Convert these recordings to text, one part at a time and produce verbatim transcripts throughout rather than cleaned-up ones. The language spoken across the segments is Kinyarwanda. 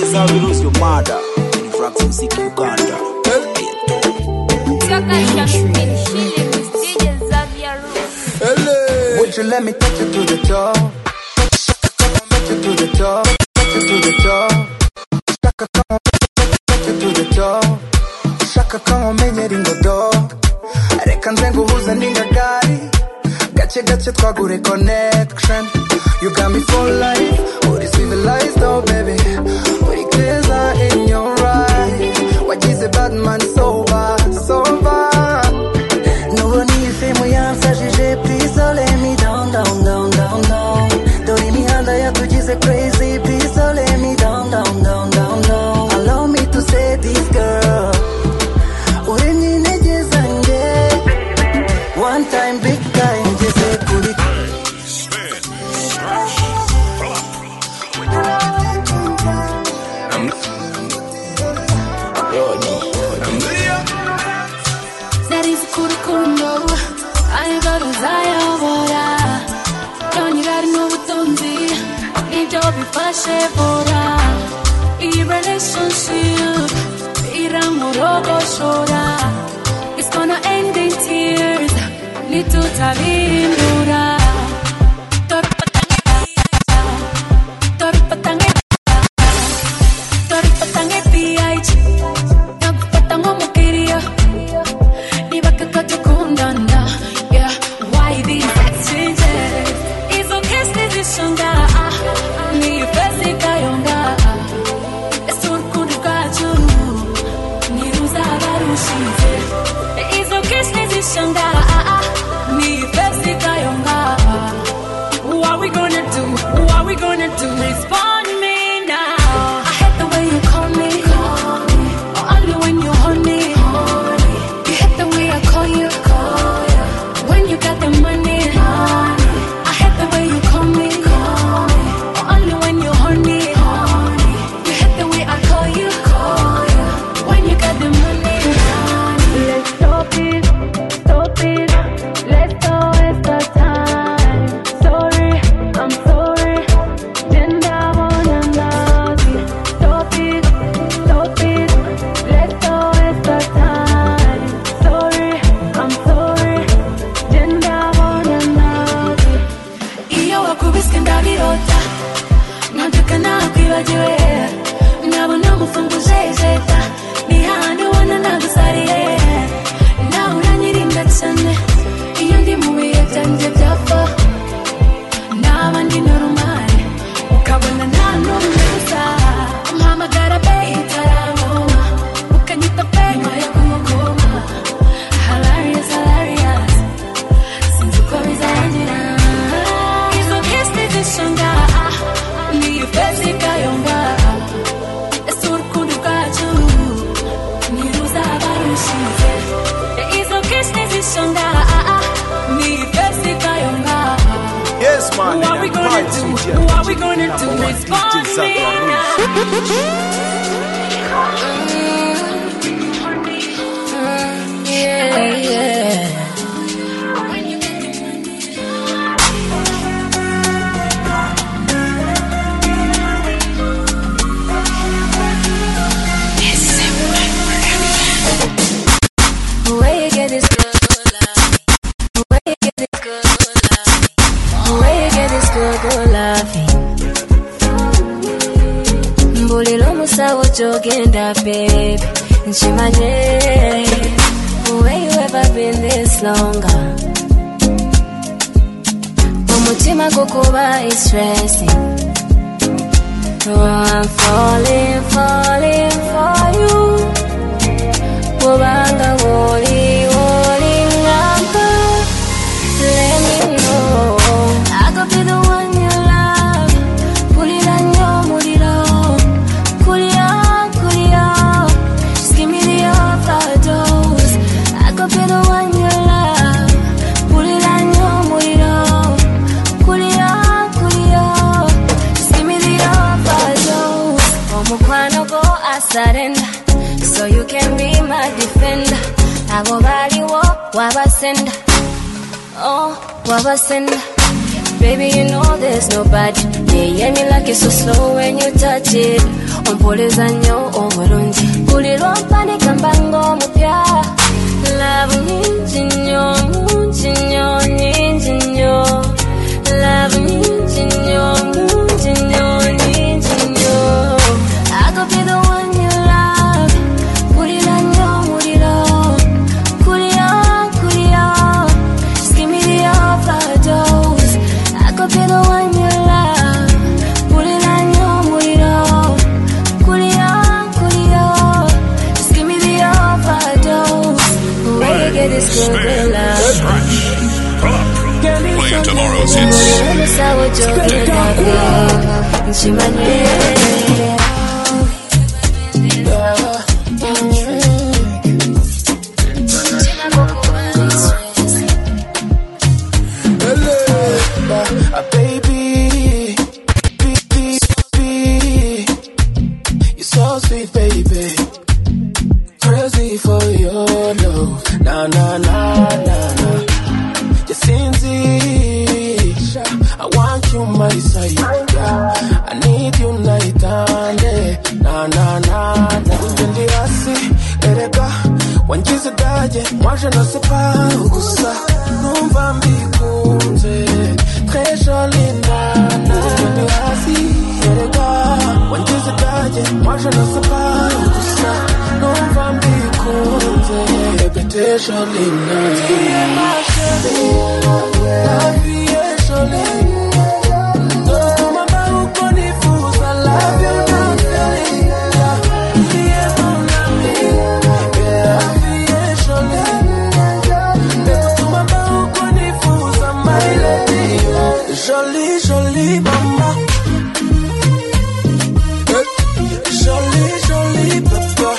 Xavirus your mother. In France in Sick Uganda. Would you let me touch you to the top? Touch you to the top. Touch you to the top. Shaka come on, touch you to the top. Shaka come on, menye ringo do. Reka nze nguhuze n'ingagari. Gache gache twagure connection. You got me for life. Uri civilized oh baby. Uri clear in your eyes. What is a bad man sober, sober. No one is fame we answer J please don't let me down, down, down, down, down. Don't leave me under ya to just crazy. Please don't let me down, down, down, down, down. Allow me to say this girl. Uri ni nejezange. One time big time just say kuri. Relationship, it's gonna end in tears. Need to tell Jogenda, babe, Nchimanye, where you ever been this longer? Umutima kukuba is stressing. Oh, I'm falling, falling for you. Wobanga woli, woli ngamba. Let me know I could be the one you love. Pulira nyo muriro. Surrender, so you can be my defender. I go body walk, wabasenda, oh wabasenda. Baby, you know there's nobody. Yeah, yeah, me like it so slow when you touch it. On police and yo, overundi. Pull it up and it can bang on mupya. Love me, jinyo, jinyo, jinyo. Love me, jinyo, jinyo, jinyo. I could be the one you love. Put it on yo, put it on. Put it on, put it on. Just give me the overdose. I could be the one you love. Put it on yo, put it on. Put it on, put it on. Just give me the overdose. Where you get this good, good love? Playing tomorrow's hits. Baby, baby, you're so sweet, baby. Crazy for your love. Nah, nah, nah, nah, nah. I want you my side, yeah. I need you night and day. Na na na na. Unjendi asi, erega. Wanjize daje, moi je ne sais pas où ça. Numva mbikunze, très jolie nana. Unjendi asi, erega. Wanjize daje, moi je ne sais pas où ça. Numva mbikunze, baby très jolie nana. Tu es ma chérie, la vie est jolie. Jolie, jolie maman. Jolie, jolie papa.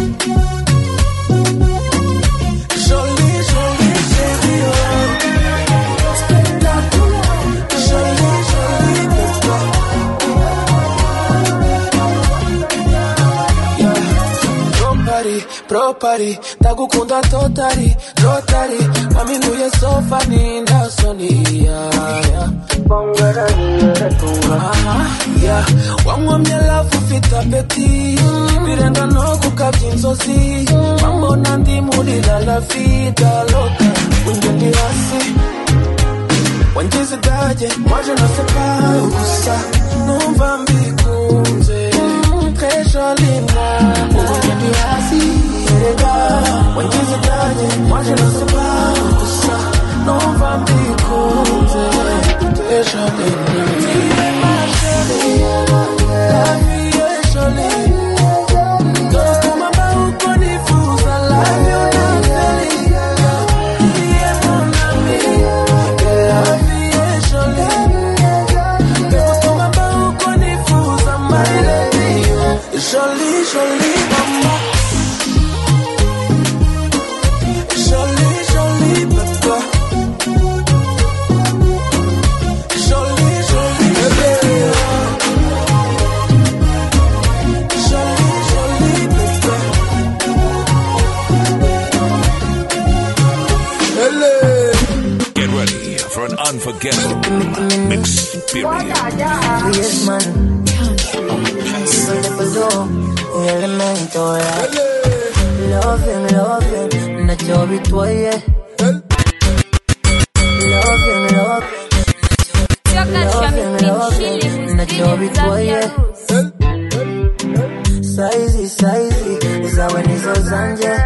Jolie, jolie chérie. Jolie, jolie papa. Yeah. Propari, propari. Tagukunda totari, totari. Mami nuye sofani nda sonia. Yeah, wangwa mnyalafu fita peti. Mirenda no kukabji nzozi. Mambo nandi mulila la vida loca. Unjendi asi wanjize daje, moi je ne sais pas où ça. Numva mbikunze, très jolie nana. Unjendi asi, erega. Wanjize daje, moi je ne sais pas où ça. Numva mbikunze, très jolie nana. Tu es ma chérie, la vie est jolie. Donc comment va ou connais-vous la vie on a fait. Tu es mon ami, la vie est jolie. Donc comment va ou connais-vous ma lady. Jolie, jolie maman. Jolie, jolie papa. Jolie, jolie bébé. Jolie, jolie bébé. Get ready for an unforgettable experience. Yes, man. Elemento, yeah. Love him, love him. Not your ritual, love him, love him. Love him, love him. Not your ritual, Saizi, saizi. Isa when he's a zanje.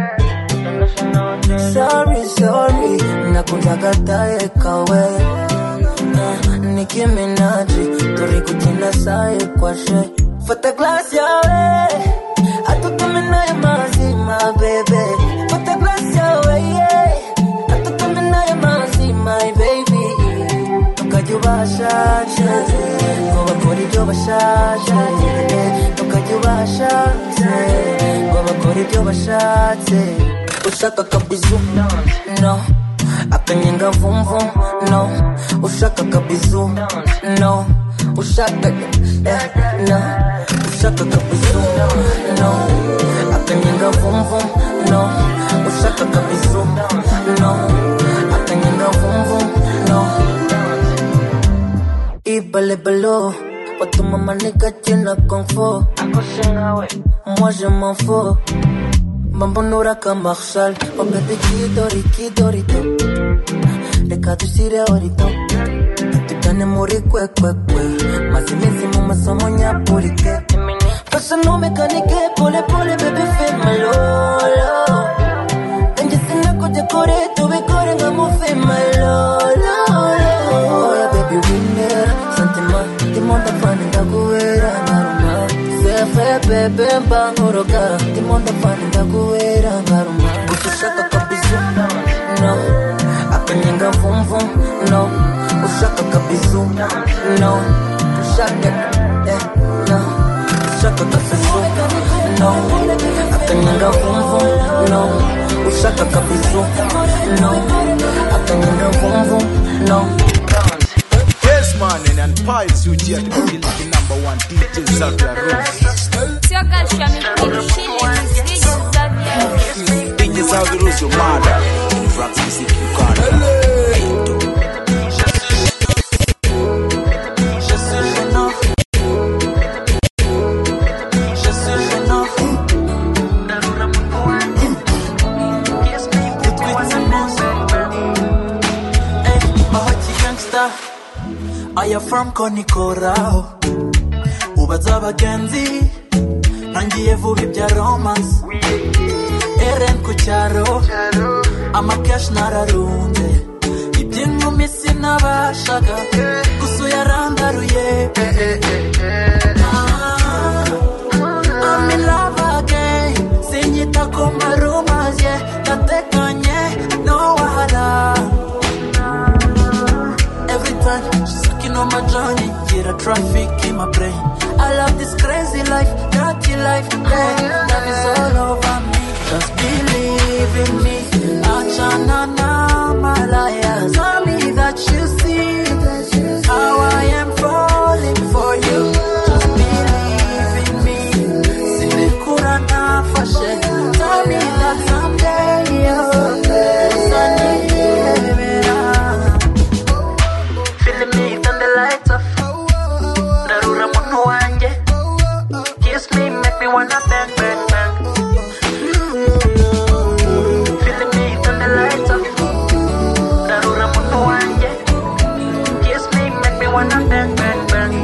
Sorry, sorry. Nakunjaga taye kawe. Nicki Minaj. Tori kutina saye kwa she. Fata glass yawe. Atutamina ya mazima, baby. Fata glass yawe, yeah. Atutamina ya mazima, baby. Tukajubasha, goba kori jobasha, tukajubasha, goba kori jobasha. Ushaka kabizu, no. Akanyanga vum vum, no. Ushaka kabizu, no. Ushaka, eh, no. Ushaka kabizu, no. Akanyanga vum vum, no. Ushaka kabizu, no. Akanyanga vum vum, no. Ibale balo, wa tu mama nigga china kung fu. Moi je m'en fous. Bambonura Marshall, oh baby kidori kidorito. Leka tu sire orito. Tutane muri kwe kwe kwe. Mazimezi mama somo nya polike. Pasa no mekanike pole pole baby feel my lolo. Kanje sina ko dekore tu be kore ngamu feel my lolo. Oh yeah baby winner, santima timonda fani ndakuwera ngaruma. Sefe bebe mbangoroka timonda fani ndakuwera ngaruma. Ushaka kabizu no, akanyanga vum vum no. Ushaka kabizu no, ushaka eh no. Ushaka kabizu no, akanyanga vum vum no. Ushaka kabizu no, akanyanga vum vum no. Yes man, and Piles U G are the number one D J Xavier Rose. D J Xavier Rose, your mother. In France, music Uganda. I am from Konikorao Ubaza bagenzi Nangiye vuba ibya romance Eren kucharo Amakesh nararunze Iby'inkumi sinabashaga Gusa yarandaruye I'm in love again Sinyita ko marumas yeah Natekanye no wahala Every time she's looking on my journey, get a traffic in my brain. I love this crazy life, dirty life, yeah. Love is all over me, just believe in me. Achana na malaya, tell me that you see how I am falling for you. Just believe in me. Sinikura na fashe, tell me that someday you'll be wanna bang, bang, bang. Feeling me, turn the lights off. Darura muno wanje. Kiss me, make me wanna bang, bang, bang.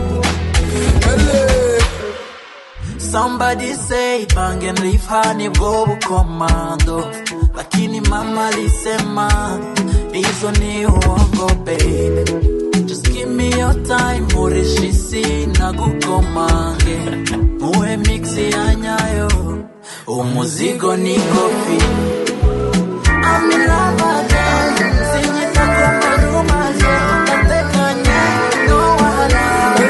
Somebody say bang and leave honey go commando. Lakini mama lisema hizo ni uongo baby. Just give me your time, murishisi na gukomange. Uwe mixi ya nyayo, umuzigo ni kofi. I'm in love again, sinyita kwa rumaze. Natekanye, no wahala.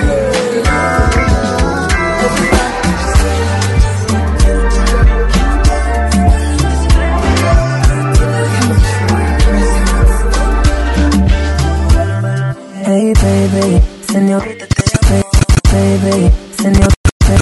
Hey baby, señorita te amo. Baby, señorita.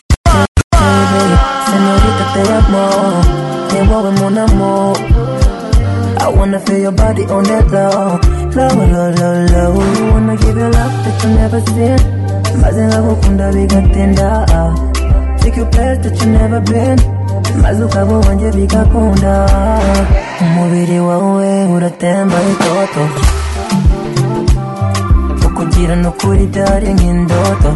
Señorita, te amo. Te mueve mon amor. I wanna feel your body on that low. Low, low, low, low. Wanna give you love that you never seen. Mazinga kukunda bigatenda. Take you place that you never been. Mazuka wanje bigakunda. Umubiri wawe uratemba itoto. Ukugira nukuri dari nk'indoto.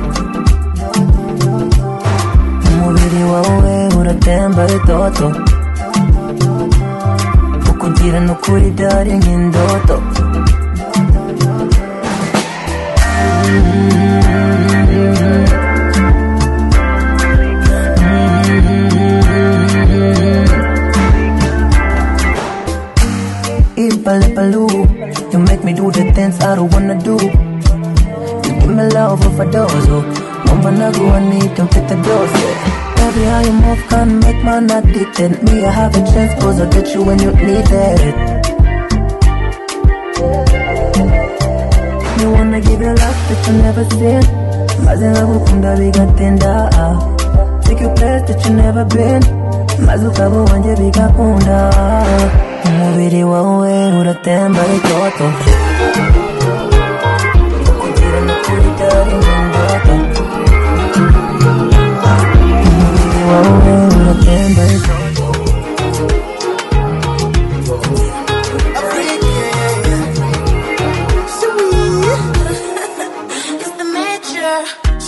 Umubiri wawe uratemba itoto. Ukugira nukuri dari nk'indoto. Ipalepaloo, you make me do the things I don't wanna do. You give me love of a dozo. Mama nagu I need to fit the dose, yeah. Baby, how you move can make man addicted. Me, I have a chance, cause I'll get you when you need it. You wanna give your love that you never seen. Mazinga kukunda bigatenda. Take you place that you never been. Mazuka wanje bigakunda. Umubiri wawe uratemba itoto. Ukugira nukuri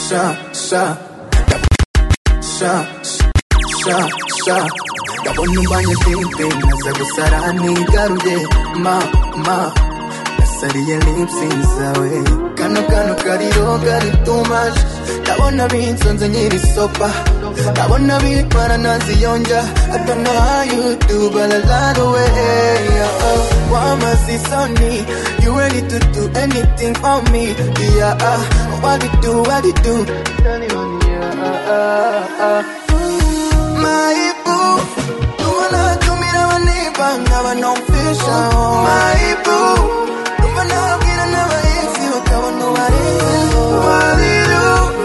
sha, sha, sha, sha, sha. Ndabona umbanye pimpi naza gusara nigaruye ma, ma. Nasariye lipsi zawe kano kano kariro kari too much. Ndabona binsonze nyiri sopa, ndabona bitwara naziyonja. I don't know how you do but I love the way uh, Wama sisoni, you ready to do anything for me. Yeah, uh, what you do, what you do. Yeah, uh, uh, uh. My boo, you wanna do me now and never, never no fish. My boo, you wanna get another if you don't know what it is. What you do.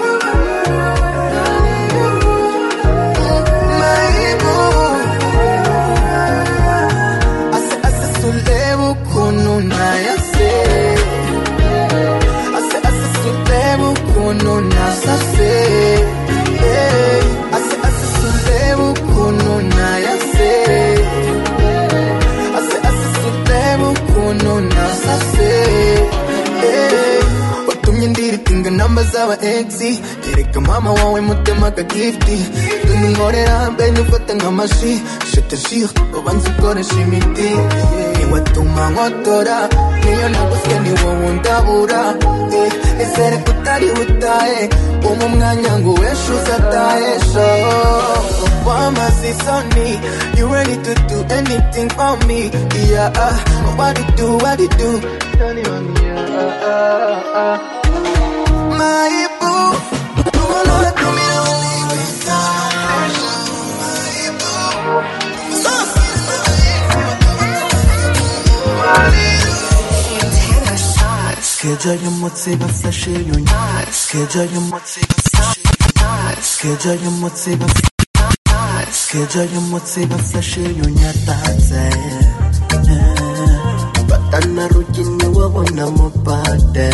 No nasa se, hey. Ase ase sulebu kuno na ya se, ase ase sulebu kuno nasa se, hey. Otumye ndiri tinga namba zaba exi, yereka mama wawe mutema ka gifti. Tuningorera benye ufata nk'amashi, shete shir, obanza ukoresha imiti. Niwe tuma nkotora, niyo nagusye ni wowe undabura. Esere kutari utae, umu mwanya ngo weshu zatae so. Wama sisoni, you ready to do anything for me. Yeah, uh, what you do, what you do. Yeah, uh, uh, my boo, you wanna do me now and leave me. My boo, so Skeja yo motse ba flashe yo nya Skeja yo motse ba flashe yo nya Skeja yo motse ba Skeja yo motse ba flashe yo nya taze Batana rukini wabona mopade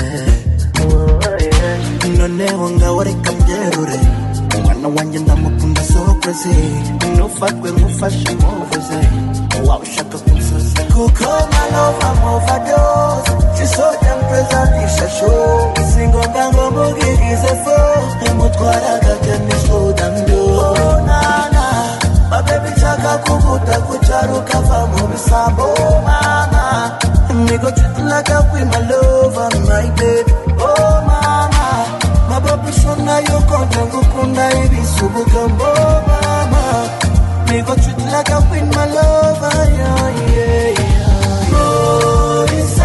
None wanga wari kamjerure Mwana wanje ndamukunda so crazy Nufakwe mufashe movuze Wow shaka kumsose Kuko my love I'm overdose She's so damn present, it's a show. Single gango mugi is a foe. Mutwara gagani slow down do. Oh na na, my baby chaka kubuta kucharu kafa mumisambo mama. Me go treat like a queen, my lover, my baby. Oh mama, my baby shona yo kontango kunda ibi subu gambo mama. Me go treat like a queen, my lover, yeah yeah yeah. Oh, this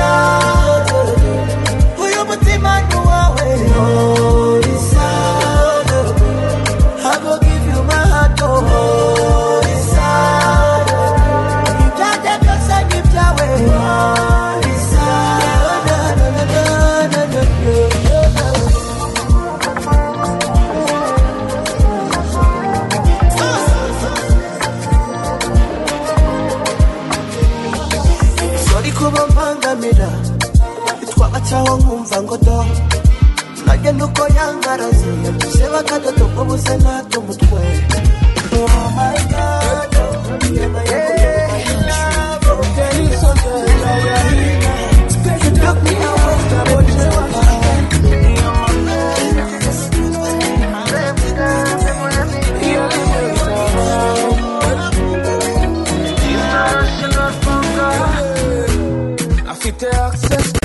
I go give you my heart, oh, this side. You can't take us and give your way, oh, this side. Sorry, kuba mpanga mira. Itwa achawa nkumva ngo do. Nagenda uko yangaraze Seba katoto kubuse nato mutwe. Oh my God, you took me away. I fit the access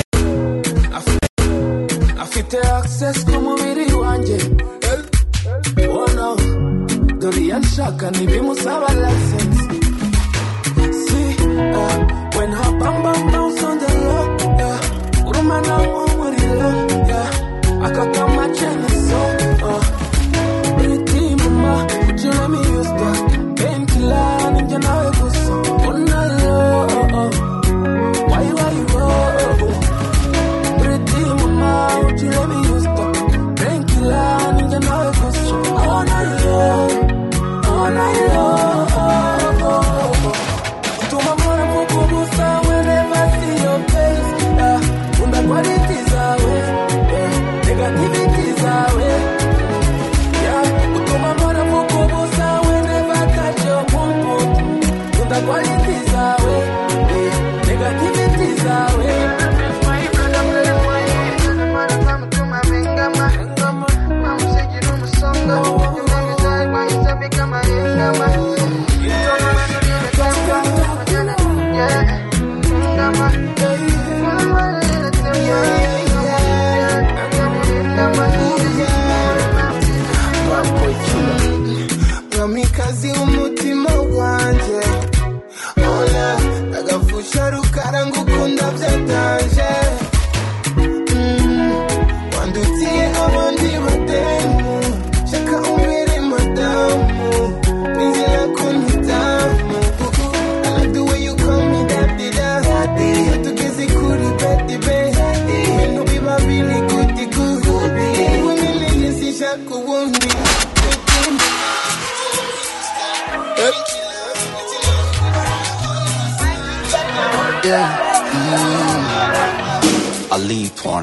Afite access kumubiri wanje. Oh no, Dorian Shaka ni bimusaba license. See, uh, when her bam bam bounce on the low, yeah. Urumana umurilo, yeah. Akaka machene so, uh. Pretty mama, would you let me use that? Painkiller, ninja nawe kuso. Oh no, oh oh. Why why you oh? Pretty mama, would you let me use that? Painkiller, ninja nawe kuso. Oh no, oh no, oh oh. Tuma mwana mukubu. kubundi. Yeah. Mm. I leave porn.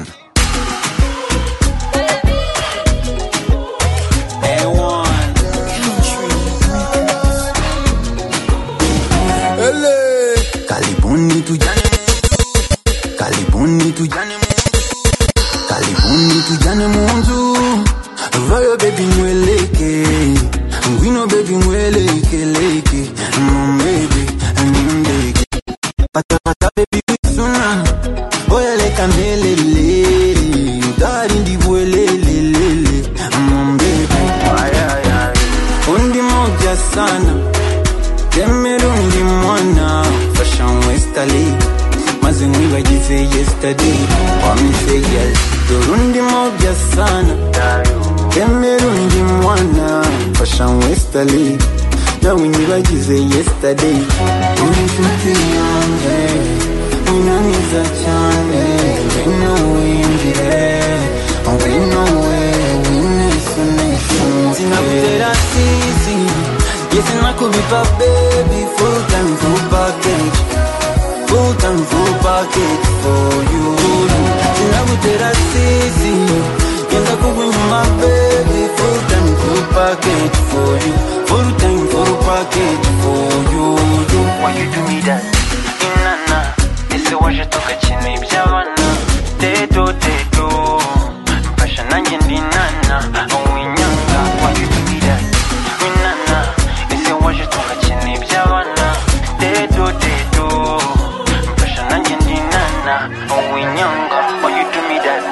Kalibuni tujane Kalibuni tujane Kalibuni tujane munzu Vayo baby mweleke Ngwino baby mweleke leke Mom baby Ndeke Pata pata baby wisuna Oya leka melele Dari ndi mwelele Mom baby Undi moja sana Temerundi mwana Fashion Westali Mazingwi bagize yesterday Wami say yes Dorundi mobya sana Temerundi mwana Fashion Westali Dawini bagize yesterday Unishuti yange Unaniza chane Wino windire Wino we Wine sunation Sina kutera sisi Yes, I could be my baby, full time, full package, full time, full package for you. Yes, I would take that easy. Yes, I could be my baby, full time, full package for you, full time, full package for you. Why you do me that? Inana, this is what you took a chin, if you wanna. Teto, teto, passion and yendinana, oh, we nyanga. Why you do me that? Inana. Je toka chini byawana dedo dedo Mpasha njendinana Owinyanga Why you do me that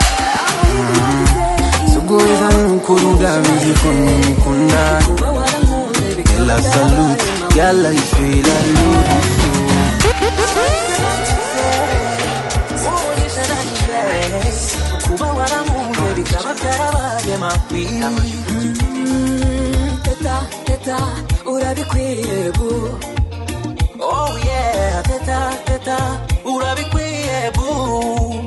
Sugoeza nukuruda Mizikoni mkunda Kela salute Yala iswela ludu Kuba waramu Baby kaba karaba Yema Teta, teta Urabikwiye bu Oh yeah Teta, teta Urabikwiye bu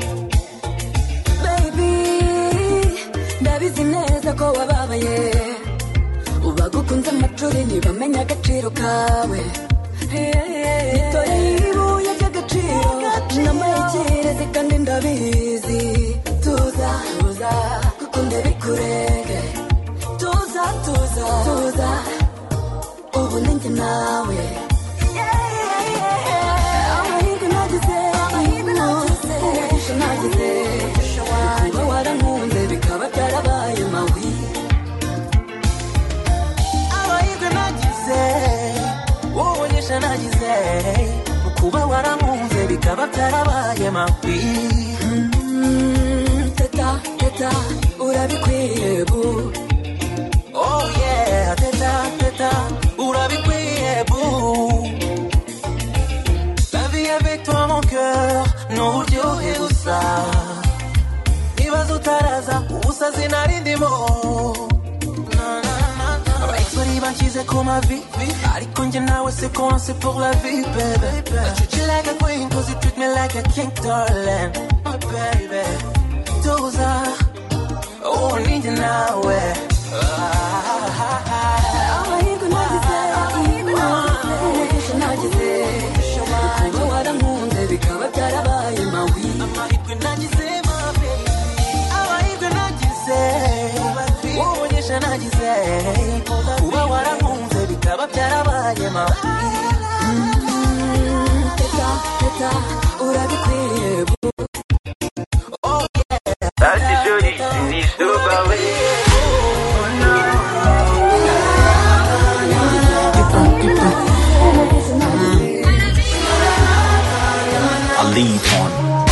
Baby Ndabizi neza ko wababaye Ubagukunze amacuri ntibamenya agaciro kawe Nitore ibuye ry'agaciro Namayikirezi kandi ndabizi Tuza, tuza Kuko ndabikurege Tuza, tuza Tuza Ubu ninjye nawe Amahirwe nagize Amahirwe nagize Umugisha nagize Kuba warankunze bikaba byarabaye mawi Amahirwe nagize Umugisha nagize Kuba warankunze bikaba byarabaye mawi Teta, teta Urabikwiye bu Oh yeah, teta, teta, urabikwiye bou. La vie avec toi mon cœur, n'uburyohe gusa. Nibaza utaraza, ubusazi narindimo. Abayisori banshyize ku mavi, ariko njye nawe c'est commencé pour la vie, baby. I treat you like a queen, cause you treat me like a king, darling. My baby, tuza, oh ninjye nawe. Amahirwe nagize Umugisha nagize Kuba warankunze bikaba byarabaye mawi Amahirwe nagize Amahirwe nagize Umugisha nagize Kuba warankunze bikaba byarabaye mawi Teta, teta, urabikwiye bu Oh yeah That's joli, ni subawe Lead on.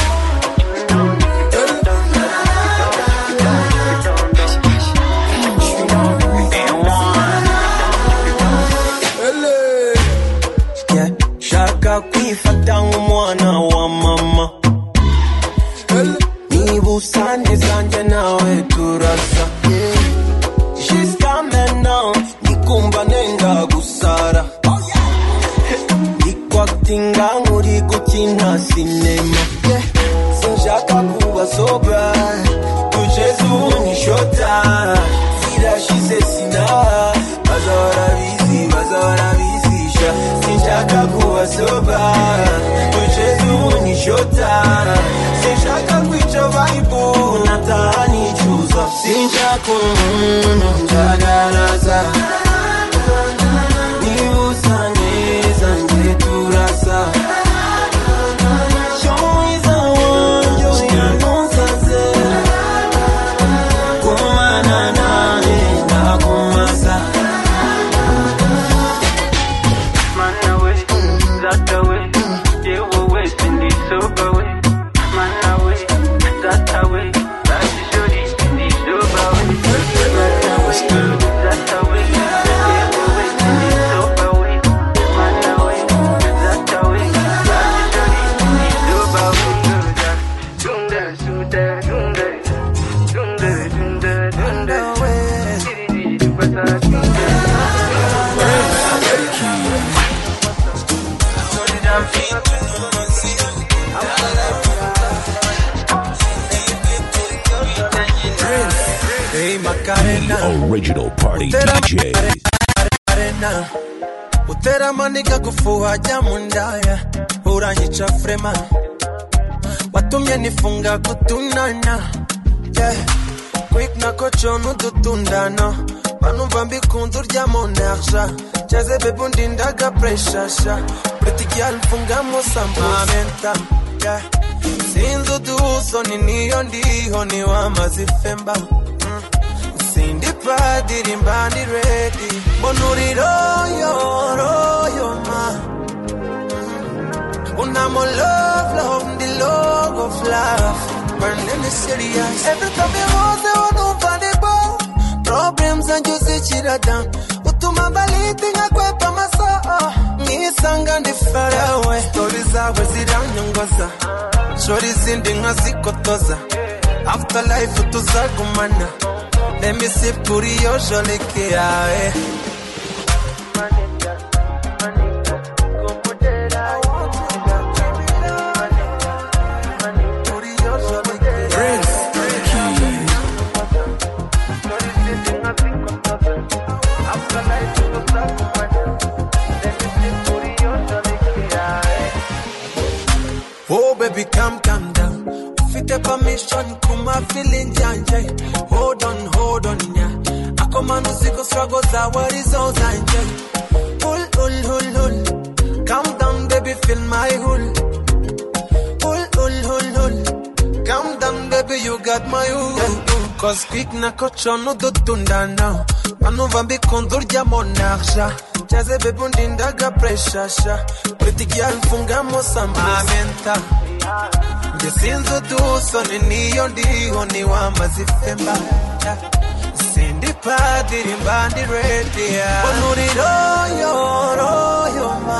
Yeah, shaka kwifata nk'umwana wa mama. Niba usane zanje nawe turasa. She's coming now, nikumva nenga gusara. Ikwatinga muri gukina sinema. sinshaka umuntu njagaraza niba usa neza njye turasa mwiza wanjye oya ntusaze kumana nawe ndakumasa Mana we, zata we, yewe we, sindi soba we. Mana we, zata we, basi shori sindi soba we. Mana we, zata we, yewe we, sindi soba we. Mana we, zata we, basi shori sindi soba we. Dunda, dunda, dunda, dunda, dunda, dunda, diri diri bata dunda. Hey Macarena, Original party D J. Macarena, utera manika kufuha jamundaya, uranyicha frema, watumye nifunga kutunana, yeah, quick na kochono tutundana, banumva mbikunze urya monarja, jaze bebundi ndaga pressure sha, pretty girl funga mosamenta, yeah, sinzo duso ni niyo ndiho ni wamazifemba. Sindi padiri mbandi ready Bonuri royo, royo ma Unamo love, love, the love of love Burning is serious Every time you want to know funny bow Problems and you see chira down Utuma baliti nga kwepa maso Nisanga ndi far away Stories awe ziranyongoza Shori zindi nga zikotoza Afterlife utuzagumana Let me see puri yo jolly kia eh. Oh baby come calm down Fit a permission kuma feeling janje Hold on hold on yeah Akomanu siko struggles are what is all janje Hull hull hull hull Calm down baby feel my hull Hull hull hull hull Calm down baby you got my hull Cause quick na kochono dutunda now Manu vambi kondur jamonarja Jaze bebundi ndaga pressure sha Pretty girl funga mosamenta Jesinzo duso ni niyo ndiho ni wamazifemba Sindi padiri mbandi ready Bonuri royo, royo ma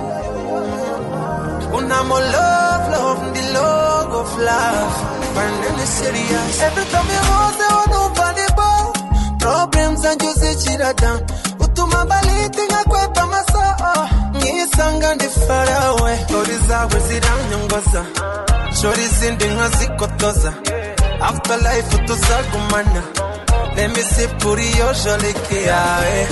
Unamo love, love, the love of love Burning is serious Every time you want to know funny bow Problems and you see chira down Utuma baliti nga kwepa maso Nisanga ndi far away Stories awe ziranyongoza Shori zindi nga zikotoza Afterlife utuzagumana Let me see puri yo jolly kia eh.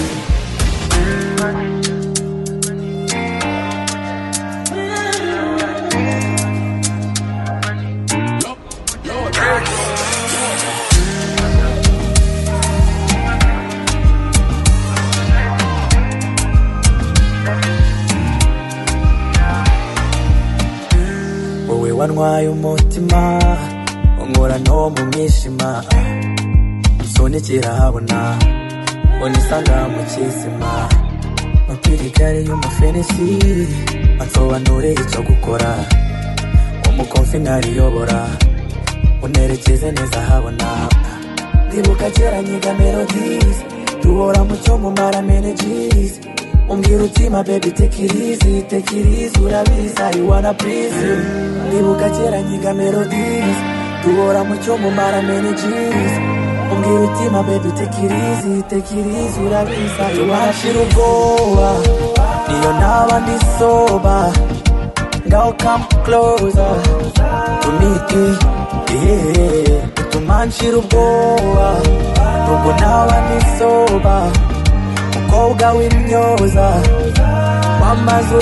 Wowe wantwaye umutima Unkora no mu mwishima Sonikira habona Unisanga mu kizima Mapirigare y'umufenesi Ansobanure icyo gukora Umukonfinari yobora Unerekeze neza habona Ndibuka kera nyiga melodies Duhora mu cyo mumara energies Umbwira utima baby take it easy Take it easy urabizi I wanna please you Ndibuka kera nyiga melodies Duhora mu cyo mumara energies Umbwira utima baby take it easy Take it easy urabizi I wanna shira ubwoba Niyo naba ndi soba Now come closer to meet me yeah. Utuma nshira ubwoba Nubwo naba ndi soba Mukobwa w'imyoza Wamazu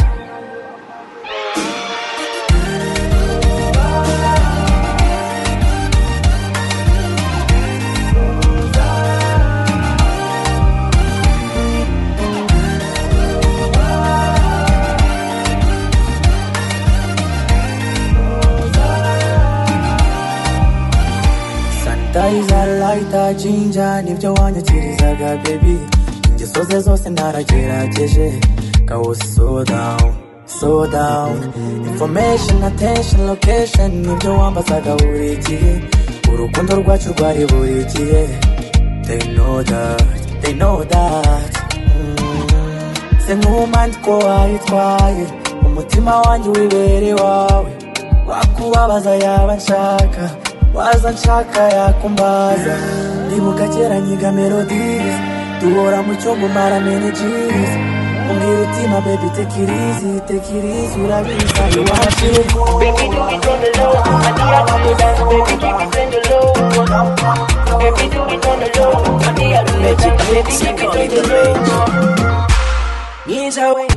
jinja nibyo wanyakirizaga baby ingeso ze zose naragerageje go so down so down information attention location nibyo wambazaga buri gihe urukundo rwacu rwari buri gihe they know that they know that se nk'umandi ko wayitwaye umutima wanjye wibere wawe wakubabaza yaba nshaka waza nshaka yakumbaza ndibuka kera nyiga melodies duhora mu cyombo umara energies umbwira utima baby take it easy take it easy urabiza iwacu baby do it on the low I need a couple dance baby keep it on the low baby do it on the low I need a couple dance baby keep it on the low Ninja way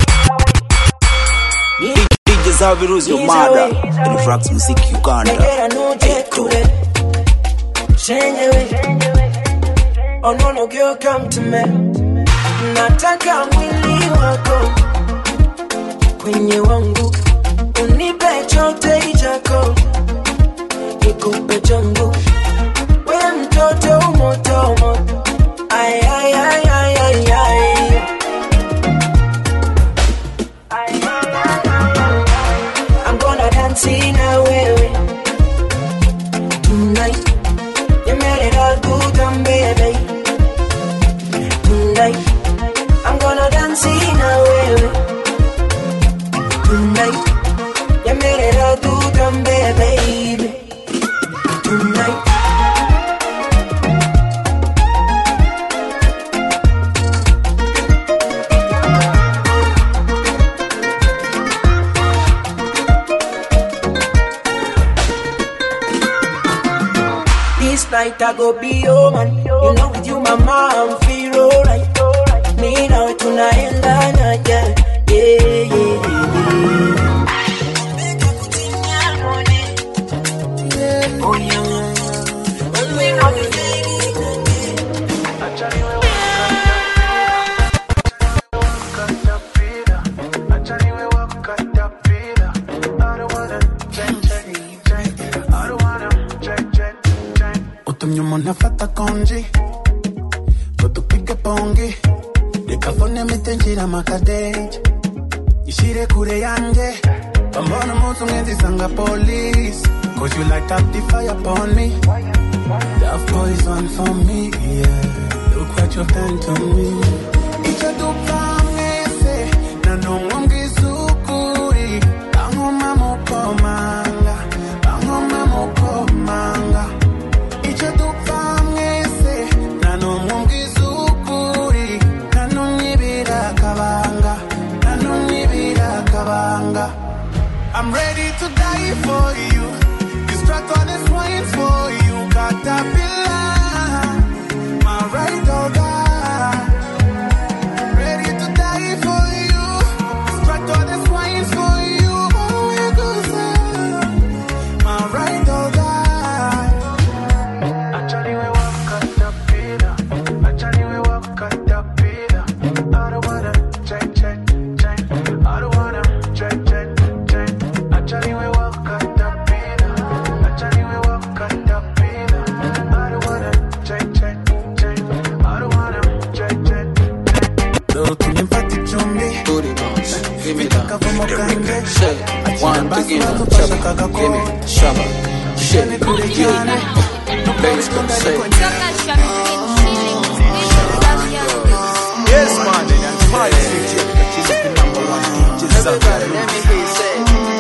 D J Zaviru's your mother and Frax Music Uganda. Hey, cool. Oh no no girl come to me nataka mwili wako kwenye wangu unipe chote chako nikupe changu we mtoto moto moto ay ay ay ay ay ay I'm gonna dance na wewe tonight. You made it all good and baby. Tonight I'm gonna dance na wewe tonight. You made it all good and baby. Tonight night I go be your man. You know with you mama I'm feel alright. Me now tunaenda na yeah yeah yeah yeah. Oh yeah. Only know the nafata konji Kutupike pongi Dekafone mitenjira makadeja Ishire kure yanje Pambona mutu ngenzi sanga police Cause you light up the fire upon me That poison for me, yeah Look what you've done to me Icha duka mnese Nano mwangi sukuri Bango mamoko manga Bango mamoko manga Icha duka I'm ready to die for you. This track on this wine's for you. Caterpillar, my right dog. Ready to die for you. This track on this wine's for you. Oh, you go say, my right dog. Actually, we walk caterpillar. Actually, we walk caterpillar. I don't wanna check, check, check. I don't wanna check, check. Actually we walk at the pillar. Actually we walk at the pillar. I don't wanna check, check, check. I don't wanna check, check, check. Loro tu mi infatti chumbi. Booty bounce, give me that. Shake, one again, chubba, give me shabba. Shake, yeah. Baby, say. Yes, man, and five C J, the number one D J. Everybody, let me hear you say.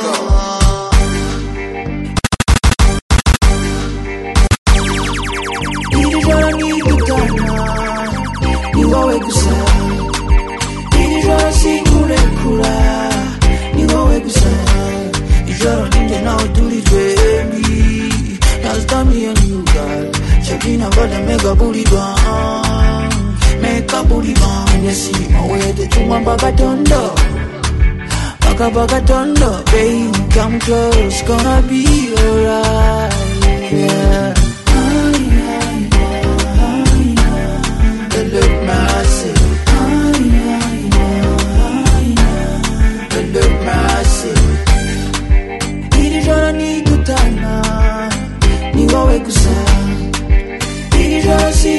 Ijoro ni kutana, ni wawe gusa. Ijoro si kurekura, ni wawe gusa. Ijoro ninde nawe turi twembi. Last time me and you girl, checking out the mega booty bang, mega booty bang. You see my way to chuma baga tondo, baga baga tondo. Baby, come close, gonna be alright. Yeah. Look massive, look massive. Ijoro ni kutana, ni wawe gusa. Ijoro si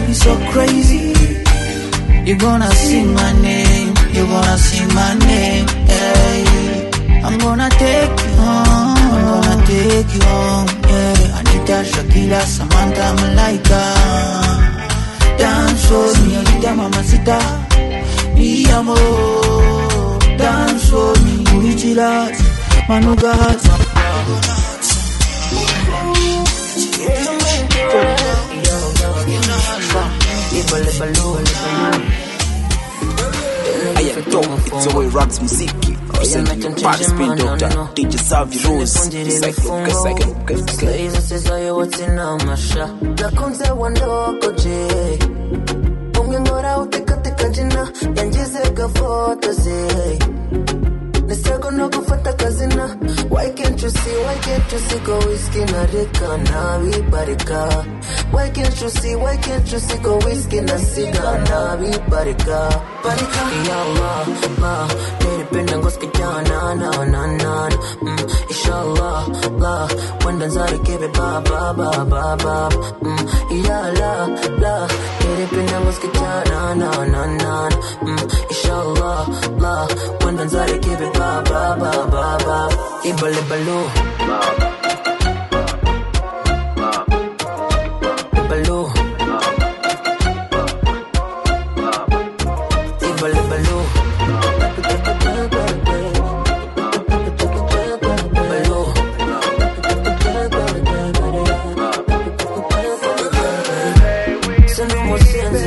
It's so crazy. You're gonna see my name, you're gonna see my name, yeah. I'm gonna take you home, I'm gonna take you home, yeah. Anita, Shakira, Samantha, Malaika. Dance for me, Anita, Mamacita, mi amor. Dance for me, Urichilas, Manugas. I am dope, it's the way rocks music. Presenting Party Spin Doctor, D J Savvy Rose. Cycle, cycle, cycle. Slaves says I what's in my shop. La conza wando koje. Ungengora utika jina, yanjize ka photo say. Nisego no kufata kazina. Why can't you see, why can't you see go whiskey na rika na wibarika. Why can't you see, why can't you see go whiskey na siga na wibarika. Barika ya Allah, ma, niripenda ngoske jana na na na. Mm, inshallah, la, when danzari kebe ba ba ba ba ba. Mm, ya la la, niripenda ngoske jana na na na. Mm, inshallah, la, when danzari kebe ba ba ba ba ba. Ibale balu, balu, ibale balu, balu. Send me more sense.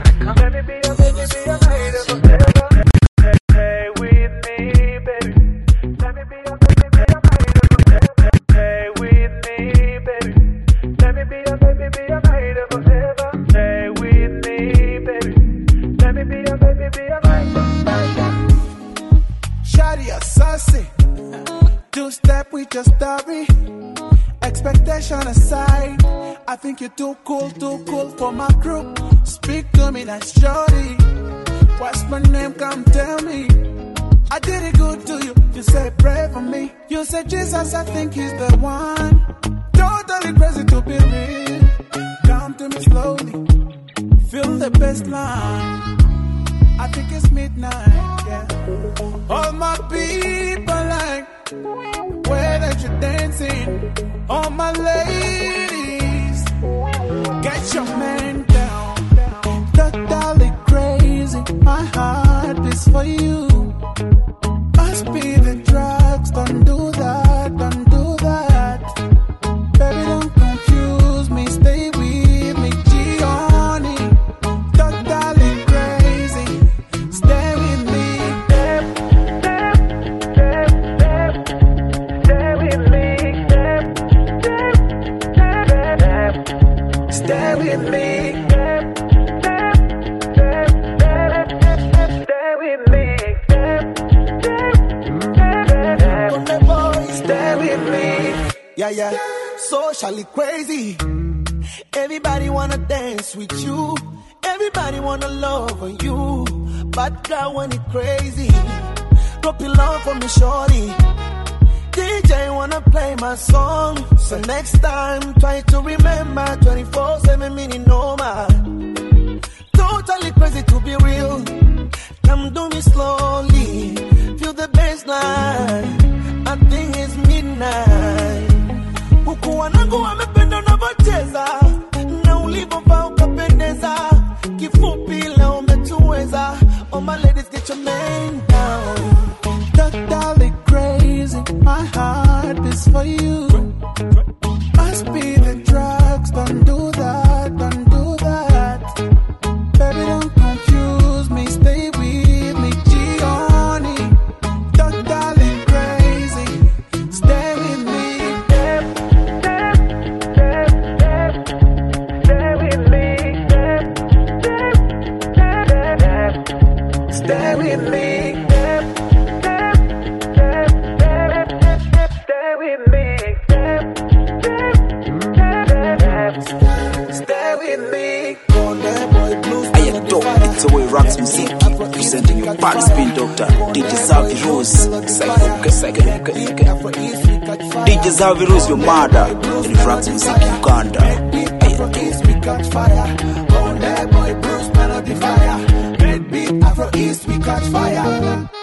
Two-step with your story. Expectation aside, I think you're too cool, too cool for my crew. Speak to me, that's shorty. What's my name? Come tell me. I did it good to you. You said pray for me. You said Jesus, I think he's the one. Totally crazy to be real. Come to me slowly. Feel the bass line. I think it's midnight, yeah. All my people like where that you're dancing. All my ladies, get your man down. Totally crazy, my heart is for you. Must be the drugs, don't do that, don't do that. Baby, don't confuse me, stay with me, Gianni. Totally crazy, stay with me. Stay with me. Stay with me. Stay with me. Stay with me. Yeah, yeah. Socially crazy. Everybody wanna dance with you. Everybody wanna love on you. But girl, when it crazy, drop your love for me, shorty. D J wanna play my song, so next time try to remember twenty-four seven meaning no man. Totally crazy to be real. Come do me slowly, feel the bassline. I think it's midnight. Huku wanangu wamependa unavyocheza na ulivovaa ukapendeza. Kifupi leo umetuweza. All my ladies, get your man down. Totally crazy, my heart is for you. Must be the drugs, don't do that, don't do that. Baby, don't confuse me, stay with me, Gianni. Totally crazy, stay with me. Stay with me. Stay with me. It's the way rocks music. Presenting you Party Spin Doctor, D J Savvy Rose. Cycle, cycle, cycle. D J Savvy Rose, your mother. And rocks music Uganda. I am boy Bruce, melody fire. Red beat, Afro East, we catch fire.